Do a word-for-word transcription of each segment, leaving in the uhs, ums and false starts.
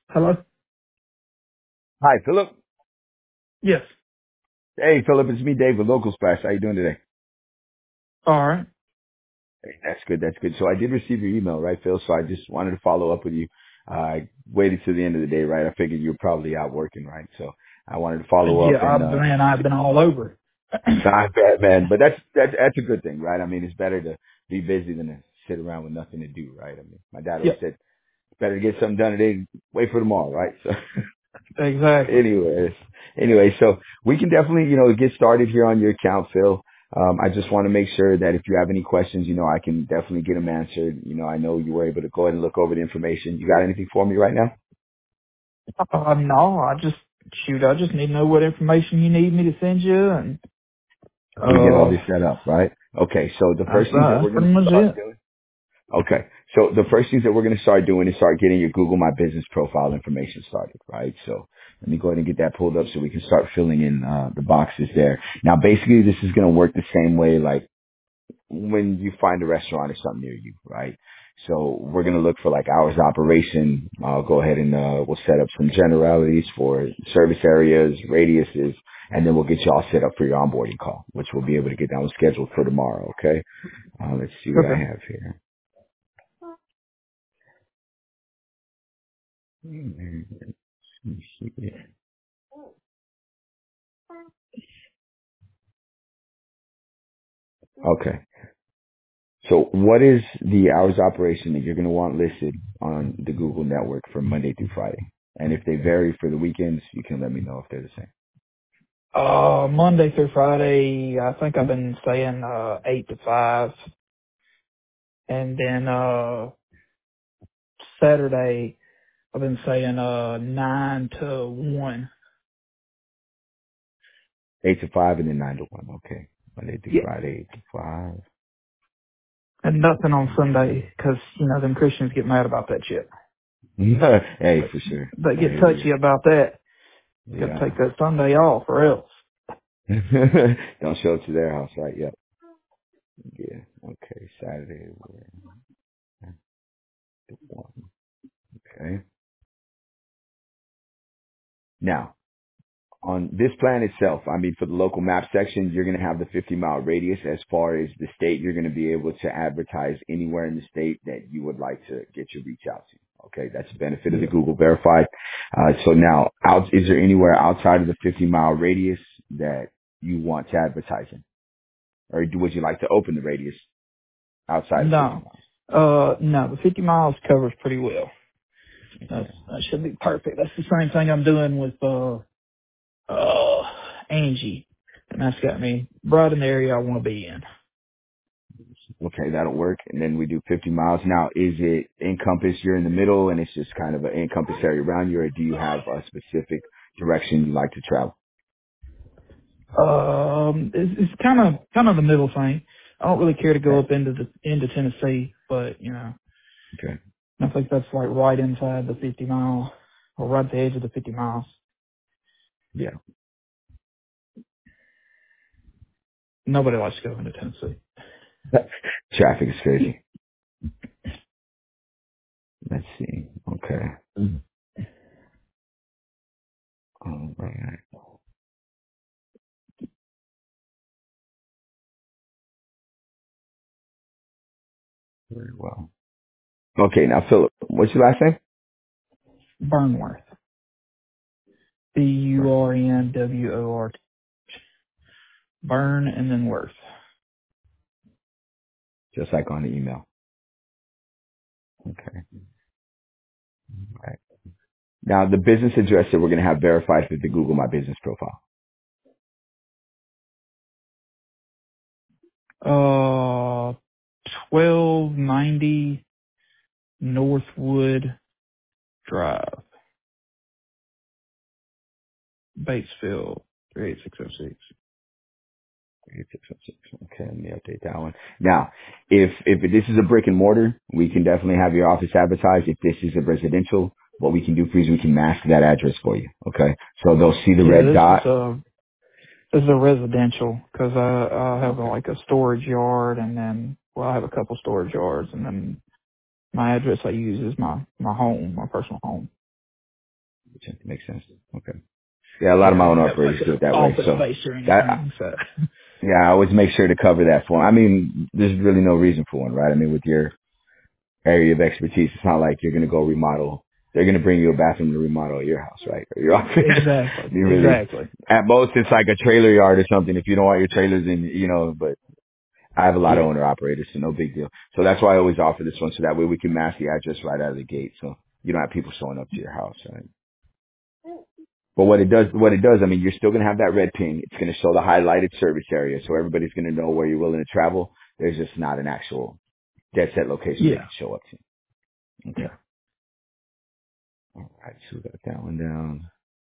Hello? Hi, Philip. Yes. Hey, Philip, it's me, Dave, with Local Splash. How you doing today? All right. Hey, that's good. That's good. So I did receive your email, right, Phil? So I just wanted to follow up with you. Uh, I waited to the end of the day, right? I figured you were probably out working, right? So I wanted to follow up Yeah, and, I've uh, been, I've been all over. not bad, man. But that's, that's, that's a good thing, right? I mean, it's better to be busy than to sit around with nothing to do, right? I mean, my dad always Yep, said, it's better to get something done today than wait for tomorrow, right? So exactly. anyways, anyway, so we can definitely, you know, get started here on your account, Phil. Um, I just want to make sure that if you have any questions, you know, I can definitely get them answered. You know, I know you were able to go ahead and look over the information. You got anything for me right now? Uh, no, I just, shoot, I just need to know what information you need me to send you, and, We get all uh, this set up, right? Okay, so the that's, first things uh, that that's we're going pretty to much start it. doing. Okay, so the first things that we're going to start doing is start getting your Google My Business profile information started, right? So let me go ahead and get that pulled up so we can start filling in uh, the boxes there. Now, basically, this is going to work the same way like when you find a restaurant or something near you, right? So we're going to look for like hours of operation. I'll go ahead and uh, we'll set up some generalities for service areas, radiuses, and then we'll get you all set up for your onboarding call, which we'll be able to get down scheduled for tomorrow. Okay. Uh, let's see what I Okay. have here. Okay. So what is the hours of operation that you're going to want listed on the Google network from Monday through Friday? And if they vary for the weekends, you can let me know if they're the same. Uh, Monday through Friday, I think I've been saying, uh, eight to five, and then, uh, Saturday, I've been saying, uh, nine to one. Eight to five and then nine to one. Okay. Monday through Yeah. Friday, eight to five. And nothing on And Sunday, 'cause you know, them Christians get mad about that shit. hey, for sure. They I get hear you. touchy about that. Got to Yeah. take that Sunday off or else. Don't show it to their house, right? Yep. Yeah. Okay. Saturday. We're at one. Okay. Now, on this plan itself, I mean, for the local map section, you're going to have the fifty mile radius as far as the state. You're going to be able to advertise anywhere in the state that you would like to get your reach out to. Okay. That's the benefit of the Yeah. Google verified. Uh, so now out, is there anywhere outside of the fifty mile radius that you want to advertise in? Or do, would you like to open the radius outside of fifty No. miles? Uh, no, the fifty miles covers pretty well. That's, Okay. that should be perfect. That's the same thing I'm doing with, uh, uh, Angie. And that's got me right in the area I want to be in. Okay, that'll work. And then we do fifty miles. Now, is it Encompass, you're in the middle and it's just kind of an Encompass area around you, or do you have a specific direction you like to travel? Um, it's, it's kind of, kind of the middle thing. I don't really care to go Okay. up into the, into Tennessee, but, you know, Okay. I think that's like right inside the fifty mile or right at the edge of the fifty miles. Yeah. Nobody likes to go into Tennessee. Traffic is crazy. Let's see. Okay. All right. Very well. Okay, now Philip, what's your last name? Burnworth. B U Burn. R N W O R T. Burn and then Worth. Just like on the email. Okay. All right. Now the business address that we're going to have verified with the Google My Business profile. Uh, twelve ninety Northwood Drive, Batesville, three eight six oh six. Okay, let me update that one. Now, if if this is a brick and mortar, we can definitely have your office advertised. If this is a residential, what we can do for you is we can mask that address for you. Okay, so they'll see the Yeah, red this is dot. a this is a residential because I I have a, Okay, like a storage yard and then well I have a couple storage yards and then my address I use is my my home, my personal home. Which makes sense. Okay. Yeah, a lot of Yeah, I my own don't have like operators do it an that way. office So space or that, anything. So yeah, I always make sure to cover that for 'em. I mean, there's really no reason for one, right? I mean, with your area of expertise, it's not like you're going to go remodel. They're going to bring you a bathroom to remodel at your house, right? Or your office. exactly, You really, exactly. at most, it's like a trailer yard or something if you don't want your trailers in, you know, but I have a lot of Yeah, owner operators, so no big deal. So that's why I always offer this one, so that way we can match the address right out of the gate, so you don't have people showing up to your house, right? But what it does, what it does, I mean, you're still going to have that red ping. It's going to show the highlighted service area, so everybody's going to know where you're willing to travel. There's just not an actual dead set location they yeah, can show up to. Okay. yeah. All right, so we got that one down.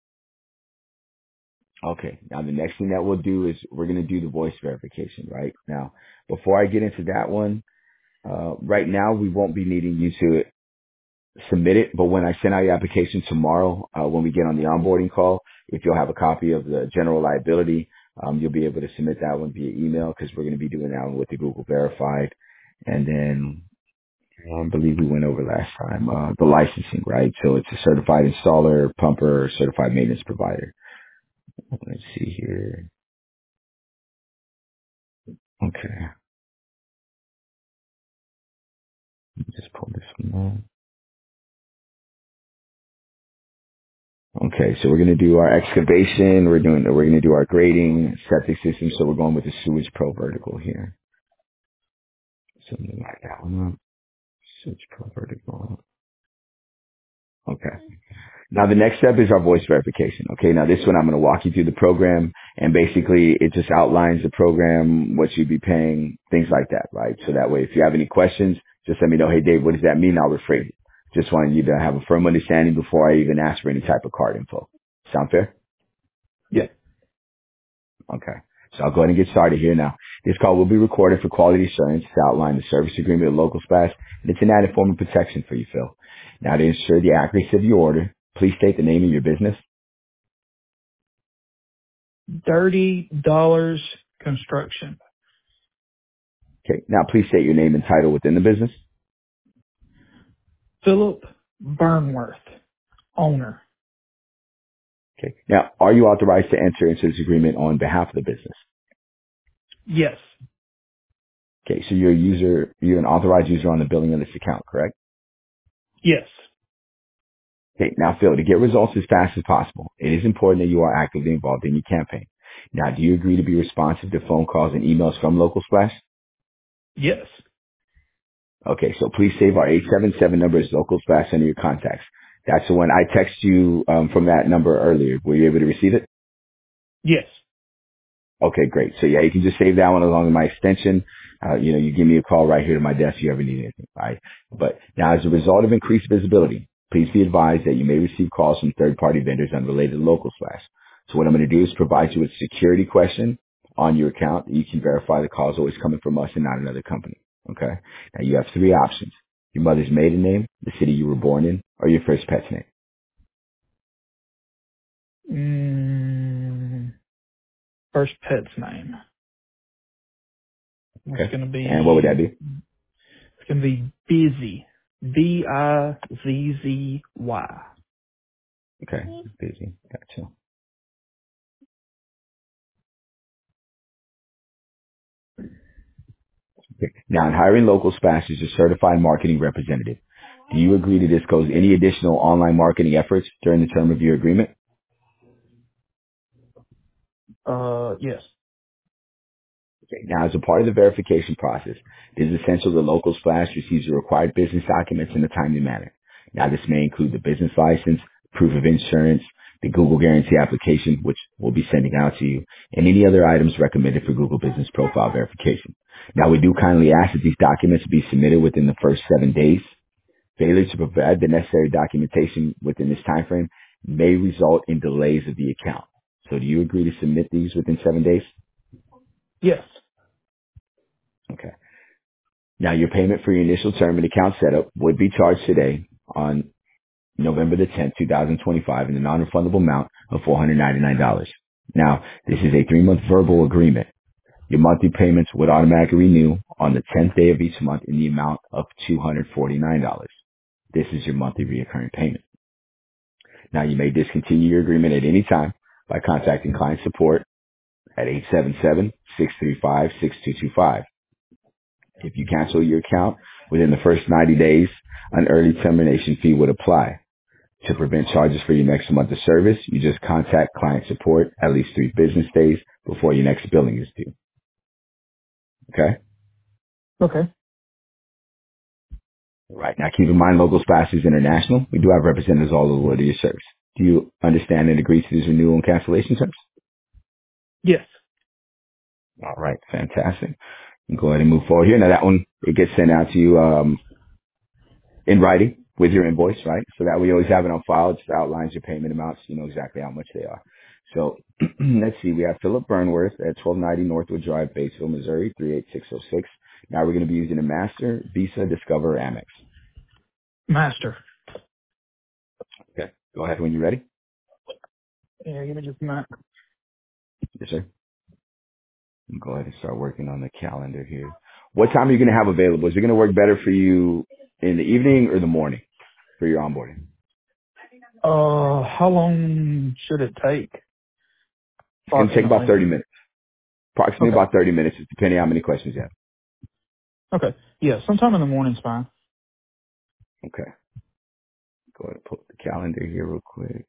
Okay. Now the next thing that we'll do is we're going to do the voice verification, right? Now, before I get into that one, uh, right now we won't be needing you to submit it, but when I send out your application tomorrow, uh, when we get on the onboarding call, if you'll have a copy of the general liability, um, you'll be able to submit that one via email because we're going to be doing that one with the Google Verified. And then I believe we went over last time, uh, the licensing, right? So it's a certified installer, pumper, or certified maintenance provider. Let's see here. Okay. Let me just pull this one up. Okay, so we're gonna do our excavation. We're doing. We're gonna do our grading, septic system. So we're going with the sewage pro vertical here. So let me mark that one up. Sewage pro vertical. Okay. Now the next step is our voice verification. Okay. Now this one I'm gonna walk you through the program, and basically it just outlines the program, what you'd be paying, things like that, right? So that way, if you have any questions, just let me know. Hey, Dave, what does that mean? I'll rephrase it. Just wanted you to have a firm understanding before I even ask for any type of card info. Sound fair? Yeah. Okay. So I'll go ahead and get started here now. This call will be recorded for quality assurance to outline the service agreement with Local Splash, and it's an added form of protection for you, Phil. Now, to ensure the accuracy of your order, please state the name of your business. Dirty Dollars Construction. Okay. Now, please state your name and title within the business. Philip Burnworth, owner. Okay. Now, are you authorized to enter into this agreement on behalf of the business? Yes. Okay. So you're a user, you're an authorized user on the billing of this account, correct? Yes. Okay, now Phil, to get results as fast as possible, it is important that you are actively involved in your campaign. Now, do you agree to be responsive to phone calls and emails from Local Splash? Yes. Okay, so please save our eight seven seven number as Local Splash under your contacts. That's the one I text you um, from that number earlier. Were you able to receive it? Yes. Okay, great. So yeah, you can just save that one along with my extension. Uh, you know, you give me a call right here to my desk if you ever need anything, right? But now as a result of increased visibility, please be advised that you may receive calls from third-party vendors unrelated to Local Slash. So what I'm going to do is provide you with a security question on your account. You can verify the call is always coming from us and not another company. Okay. Now you have three options: your mother's maiden name, the city you were born in, or your first pet's name. Mm, first pet's name. It's Okay. gonna And what would that be. be? It's gonna be Busy. B I Z Z Y. Okay. Busy. Gotcha. Now, in hiring Local Splash as a certified marketing representative, do you agree to disclose any additional online marketing efforts during the term of your agreement? Uh, yes. Okay. Now, as a part of the verification process, it is essential that Local Splash receives the required business documents in a timely manner. Now, this may include the business license, proof of insurance, the Google Guarantee application, which we'll be sending out to you, and any other items recommended for Google Business Profile verification. Now, we do kindly ask that these documents be submitted within the first seven days. Failure to provide the necessary documentation within this time frame may result in delays of the account. So do you agree to submit these within seven days? Yes. Okay. Now your payment for your initial term and account setup would be charged today on November the tenth, twenty twenty-five in the non-refundable amount of four hundred ninety-nine dollars. Now, this is a three-month verbal agreement. Your monthly payments would automatically renew on the tenth day of each month in the amount of two hundred forty-nine dollars. This is your monthly reoccurring payment. Now, you may discontinue your agreement at any time by contacting client support at eight seven seven, six three five, six two two five. If you cancel your account within the first ninety days, an early termination fee would apply. To prevent charges for your next month of service, you just contact client support at least three business days before your next billing is due. Okay? Okay. Right. Now, keep in mind, Local Splash is international. We do have representatives all over the world of your service. Do you understand and agree to these renewal and cancellation terms? Yes. All right. Fantastic. You can go ahead and move forward here. Now, that one, it gets sent out to you um, in writing with your invoice, right? So that we always have it on file. It just outlines your payment amounts. You know exactly how much they are. So let's see. We have Philip Burnworth at twelve ninety Northwood Drive, Batesville, Missouri, three eight six zero six. Now we're going to be using a Master, Visa, Discover, or Amex. Master. Okay. Go ahead when you're ready. Yeah, give me just a minute. Yes, sir. Go ahead and start working on the calendar here. What time are you going to have available? Is it going to work better for you in the evening or the morning for your onboarding? Uh, how long should it take? It's going to take about Approximately. thirty minutes. Approximately Okay. about thirty minutes, depending on how many questions you have. Okay. Yeah, sometime in the morning's fine. Okay. Go ahead and pull up the calendar here real quick.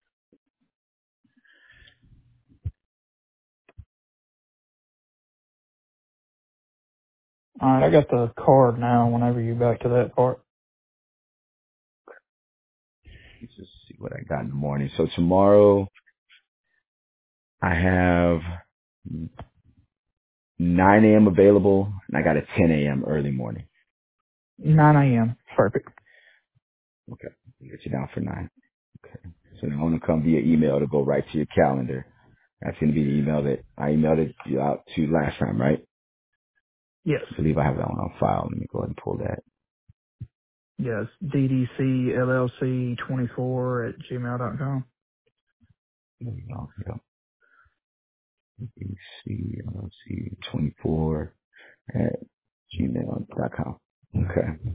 All right, I got the card now. Whenever you back to that part. Let's just see what I got in the morning. So tomorrow I have nine a.m. available, and I got a ten a.m. early morning. nine a.m. Perfect. Okay. I'll get you down for nine. Okay. So now I'm going to come via email to go right to your calendar. That's going to be the email that I emailed it you out to last time, right? Yes. I believe I have that one on file. Let me go ahead and pull that. Yes. D D C L L C twenty-four at gmail dot com. There we go. Yep. C L C twenty-four at gmail dot com. Okay.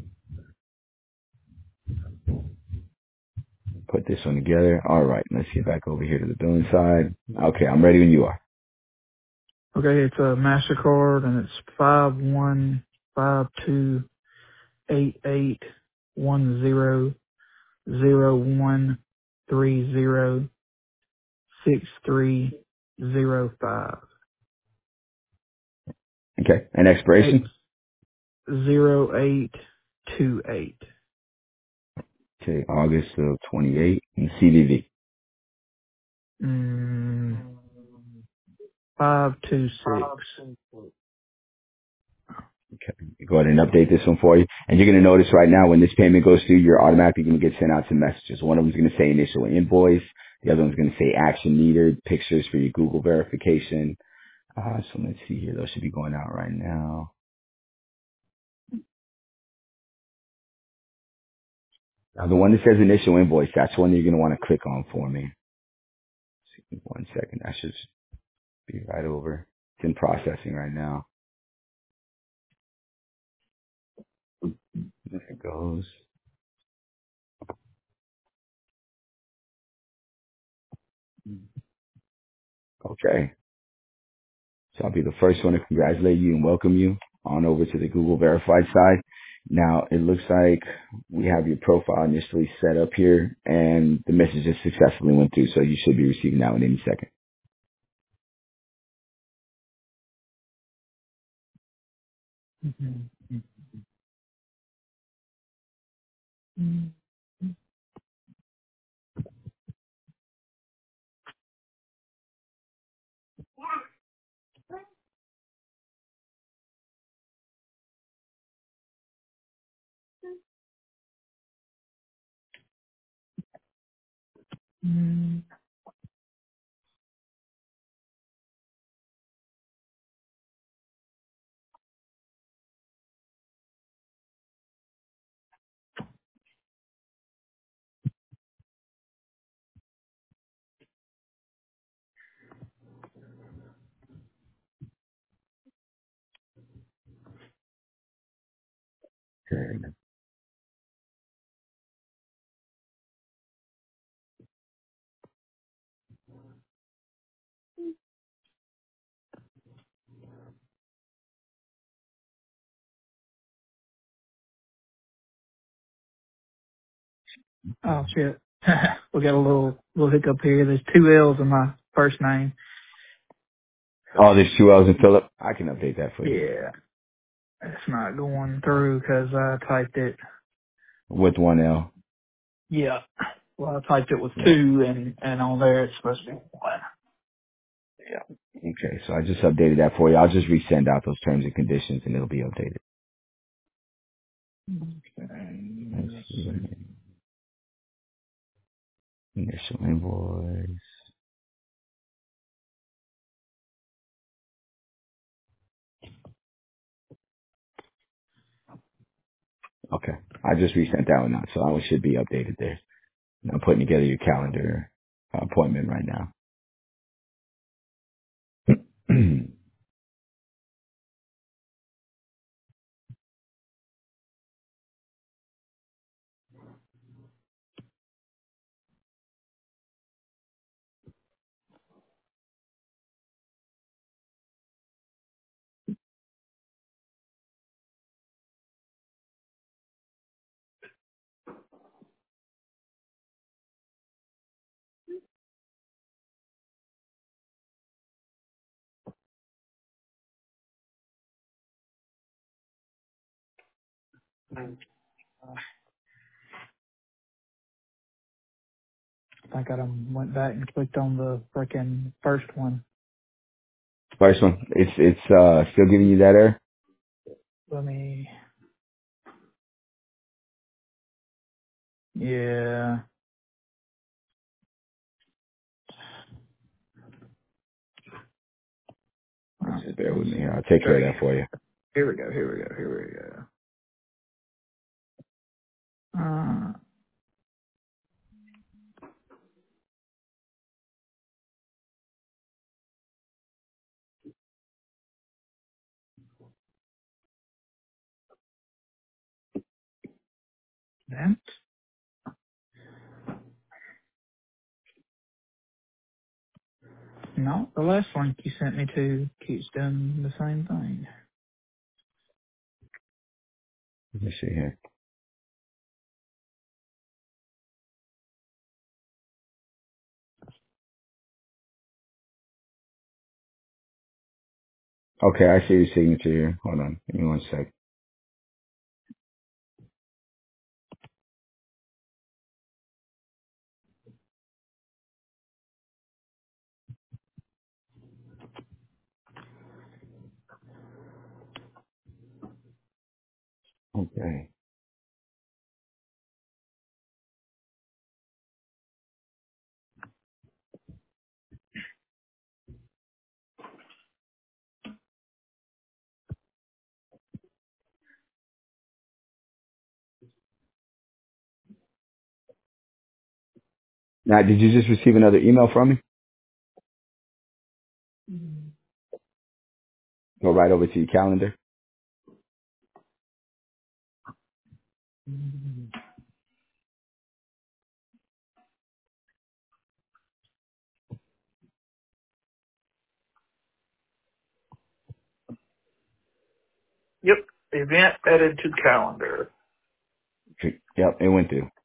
Put this one together. All right. Let's get back over here to the billing side. Okay. I'm ready when you are. Okay, it's a MasterCard and it's five one five two eight eight one zero zero one three zero six three zero five. Okay. And X expiration? zero eight two eight. Okay. August of twenty-eight and C V V. Mm, five two six. Okay. Go ahead and update this one for you. And you're going to notice right now when this payment goes through, you're automatically going to get sent out some messages. One of them is going to say initial invoice. The other one's going to say action needed, pictures for your Google verification. Uh, so let's see here. Those should be going out right now. Now the one that says initial invoice, that's one you're going to want to click on for me. One second. That should be right over. It's in processing right now. There it goes. Okay. So I'll be the first one to congratulate you and welcome you on over to the Google Verified side. Now, it looks like we have your profile initially set up here, and the message just successfully went through, so you should be receiving that one any second. Okay. Oh shit. We got a little little hiccup here. There's two L's in my first name. Oh, there's two L's in Philip. I can update that for you. Yeah, it's not going through because I typed it. With one L. Yeah. Well, I typed it with Yeah. two, and and on there it's supposed to be one. Yeah. Okay, so I just updated that for you. I'll just resend out those terms and conditions, and it'll be updated. Okay. Let's Let's see. see. Initial invoice. Okay. I just resent that one out, so it should be updated there. And I'm putting together your calendar uh, appointment right now. I think I done went back and clicked on the freaking first one. First one. It's it's uh still giving you that error? Let me. Yeah. Uh, Just bear with me here. I'll take care of that for you. Here we go. Here we go. Here we go. Uh, that. No, the last link you sent me to keeps doing the same thing. Let me see here. Okay, I see your signature here. Hold on. Give me one sec. Okay. Now, did you just receive another email from me? Go right over to your calendar. Yep. Event added to calendar. Yep, it went through.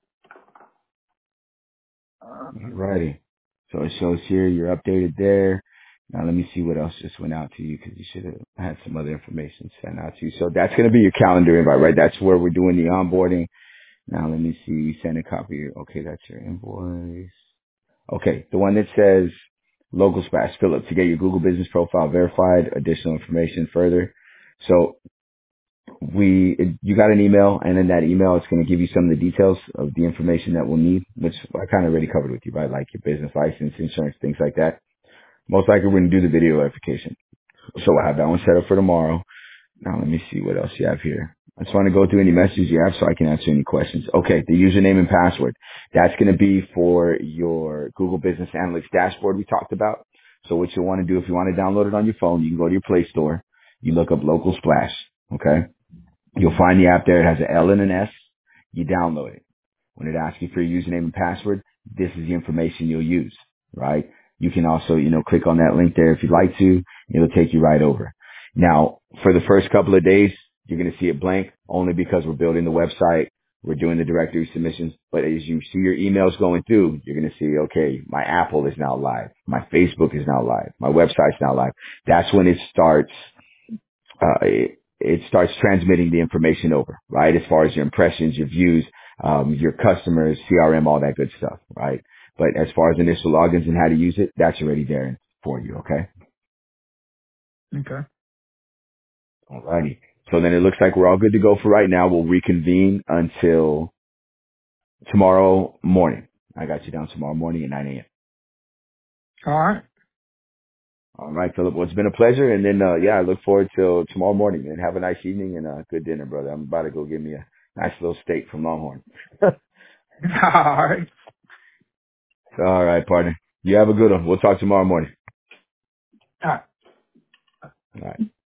Uh, Alrighty. So it shows here you're updated there. Now let me see what else just went out to you because you should have had some other information sent out to you. So that's going to be your calendar invite, right? That's where we're doing the onboarding. Now let me see. Send a copy. Okay, that's your invoice. Okay, the one that says local splash Philip to get your Google business profile verified, additional information further. So we, you got an email, and in that email, it's going to give you some of the details of the information that we'll need, which I kind of already covered with you, right? Like your business license, insurance, things like that. Most likely we're going to do the video verification. So we'll have that one set up for tomorrow. Now let me see what else you have here. I just want to go through any messages you have so I can answer any questions. Okay, the username and password. That's going to be for your Google Business Analytics dashboard we talked about. So what you'll want to do, if you want to download it on your phone, you can go to your Play Store. You look up Local Splash. Okay. You'll find the app there. It has an L and an S. You download it. When it asks you for your username and password, this is the information you'll use, right? You can also, you know, click on that link there if you'd like to. It'll take you right over. Now, for the first couple of days, you're going to see it blank only because we're building the website. We're doing the directory submissions, but as you see your emails going through, you're going to see, okay, my Apple is now live. My Facebook is now live. My website's now live. That's when it starts, uh, it, it starts transmitting the information over, right? As far as your impressions, your views, um, your customers, C R M, all that good stuff, right? But as far as initial logins and how to use it, that's already there for you, okay? Okay. Alrighty. So then it looks like we're all good to go for right now. We'll reconvene until tomorrow morning. I got you down tomorrow morning at nine a.m. All right. All right, Philip. Well, it's been a pleasure. And then, uh, yeah, I look forward till tomorrow morning, and have a nice evening and a good dinner, brother. I'm about to go get me a nice little steak from Longhorn. All right. All right, partner. You have a good one. We'll talk tomorrow morning. All right. All right.